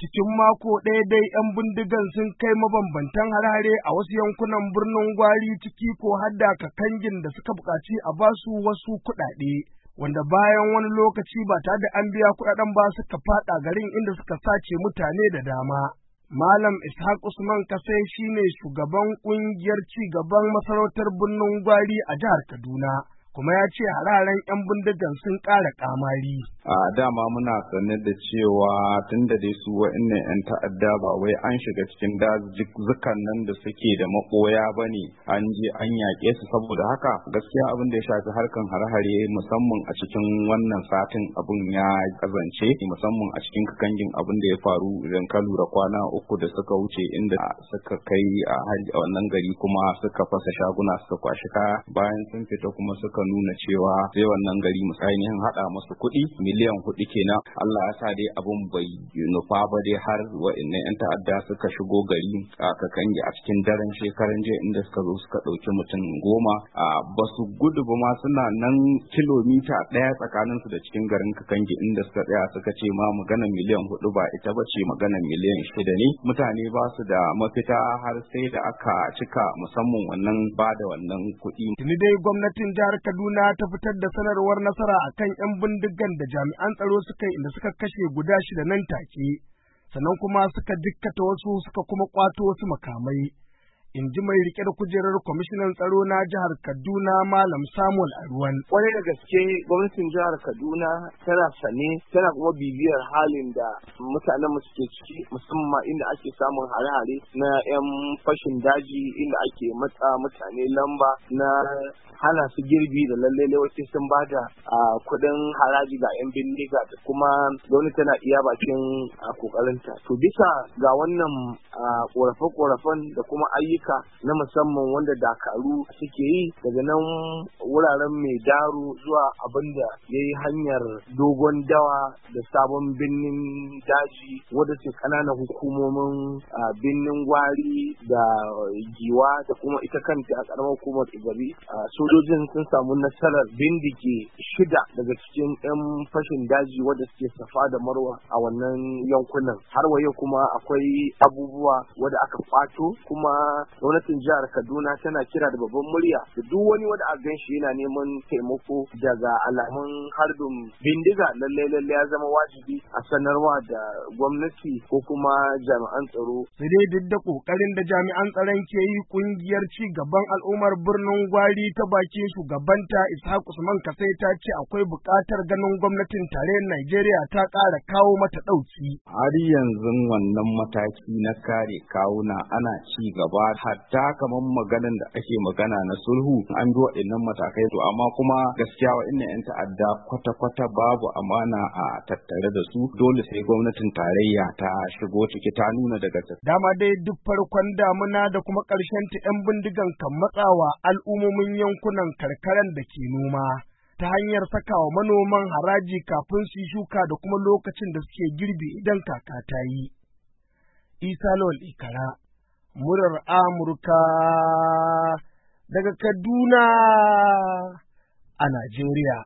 cikin mako ɗaya dai 'yan bindigan sun kai mabambantan harare a wasu yankunan birnin Gwari ciki ko hadda Kakangin da suka buƙaci a basu wasu kuɗaɗe, wanda bayan wani lokaci ba tare da an biya kuɗaɗen ba suka faɗa garin inda suka sace mutane da dama. Malam Ishaq Usman Kasai shine shugaban ƙungiyar ci gaban masarautar birnin Gwari a jihar Kaduna, kuma ya ce hararen 'yan bindigan sun ƙara ƙamari. A dama muna sanar da cewa tun da dai su wa'annan 'yan ta'adda ba wai an shiga cikin dazukan nan da suke da maɓoya ba ne, an je an yaƙe su. Saboda haka gaskiya abin da ya shafi harkan hare-hare musamman a cikin wannan satin abin ya kazance, musamman a cikin Kakangin abin da ya faru idan ka lura kwana 3 da suka wuce inda suka kai a wannan gari kuma suka fasa shaguna suka kwashi kaya, bayan sun fita kuma suka nuna cewa sai wannan gari ainihin haɗa masu kuɗi miliyan 4 kenan. Allah ya sa dai abun bai nufa ba dai har wa'annan 'yan ta'adda suka shigo gari a Kakangi a cikin daren shekaran jiya inda suka zo suka ɗauki mutum 10. Ba su gudu ba ma, suna nan kilomita 1 tsakanin su da cikin garin Kakangi inda suka tsaya suka ce ma maganar miliyan 4 ba ita ba ce, maganar miliyan 6 ne. Mutane ba su da mafita har sai da aka cika musamman wannan ba da wannan kuɗi. Tuni dai gwamnatin jihar Kaduna ta fitar da sanarwar nasara akan 'yan bindigan da jami'an tsaro suka yi inda suka kashe guda 6 nan take, sannan kuma suka jikkata wasu suka kuma kwato wasu makamai. In ji mai rike da kujerar kwamishinan tsaro na jihar Kaduna Malam Samuel Aruwan. Kwarai da gaske gwamnatin jihar Kaduna tana sane, tana kuma bibiyar halin da mutanen mu suke ciki, musamman inda ake samun hare-hare na 'yan fashin daji, inda ake matsa mutane lamba na hana su girbi da lalle wasu sun bada kuɗin haraji ga 'yan bindiga, da kuma gwamnati tana iya bakin kokarinta. To bisa ga wannan korafe-korafen da kuma ayyuka na musamman wanda dakaru suke yi daga nan wuraren mai daru zuwa abin da ya yi hanyar dogon dawa da sabon birnin daji wadda ce kananan hukumomin birnin Gwari da Giwa da kuma ita kanta a karamar hukumar Igabi. Sojojin sun samu nasarar bindige 6 daga cikin 'yan fashin daji wadda suke safa da marwa a wannan yankunan. Har waye kuma akwai abubuwa wadda aka kwato, kuma gwamnatin jihar Kaduna tana kira da babban murya da duk wani wanda a gan shi yana neman taimako daga alamun harbin bindiga, lalle ya zama wajibi a sanarwa da gwamnati ko kuma jami'an tsaro. Sai dai duk da kokarin da jami'an tsaron ke yi, kungiyar ci gaban al'ummar birnin Gwari ta bakin shugabanta Ishaq Usman Kasai ta ce akwai buƙatar ganin gwamnatin tarayyar Najeriya ta ƙara kawo mata ɗauki. Har yanzu wannan mataki na kare kawuna ana ci gaba, hatta kamar maganan da ake magana na sulhu an bi waɗannan matakai, to amma kuma gaskiya waɗannan 'yan ta'adda kwata-kwata babu amana a tattare da su. Dole sai gwamnatin tarayya ta shigo ciki ta nuna daga dama dai duk farkon damuna da kuma ƙarshen ta 'yan bindigan kan matsawa al'ummomin yankunan karkaran da ke noma ta hanyar sakawa manoman haraji kafin su yi shuka da kuma lokacin da suke girbi idan kaka ta yi. Isa Lawal Ikara, murar Amurka daga Kaduna a Najeriya.